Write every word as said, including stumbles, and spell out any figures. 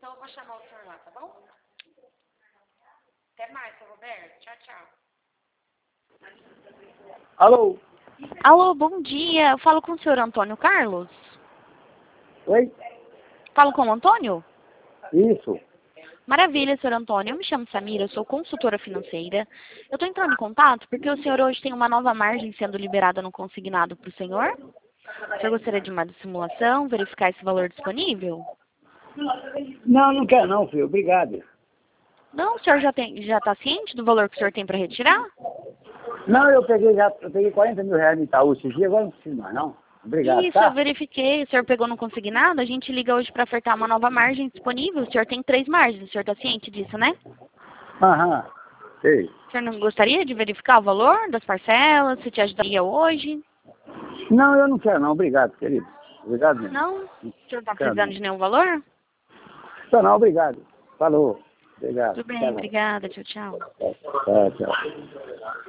Então eu vou chamar o senhor lá, tá bom? Até mais, seu Roberto. Tchau, tchau. Alô? Alô, bom dia. Eu falo com o senhor Antônio Carlos? Oi? Falo com o Antônio? Isso. Maravilha, senhor Antônio. Eu me chamo Samira, eu sou consultora financeira. Eu estou entrando em contato porque o senhor hoje tem uma nova margem sendo liberada no consignado para o senhor. O senhor gostaria de uma simulação, verificar esse valor disponível? Não, não quero não, filho. Obrigado. Não, o senhor já tem, já está ciente do valor que o senhor tem para retirar? Não, eu peguei já, eu peguei quarenta mil reais no Itaú esse dia, agora não preciso mais não. Obrigado, Isso, tá? eu verifiquei. O senhor pegou no consignado, a gente liga hoje para ofertar uma nova margem disponível. O senhor tem três margens, o senhor está ciente disso, né? Aham, sei. O senhor não gostaria de verificar o valor das parcelas, se te ajudaria hoje? Não, eu não quero não, obrigado, querido. Obrigado mesmo. Não? O senhor não está Quero precisando não. de nenhum valor? Não, não, obrigado. Falou. Obrigado. Tudo bem, Tchau. obrigada. Tchau, tchau. Tchau, tchau.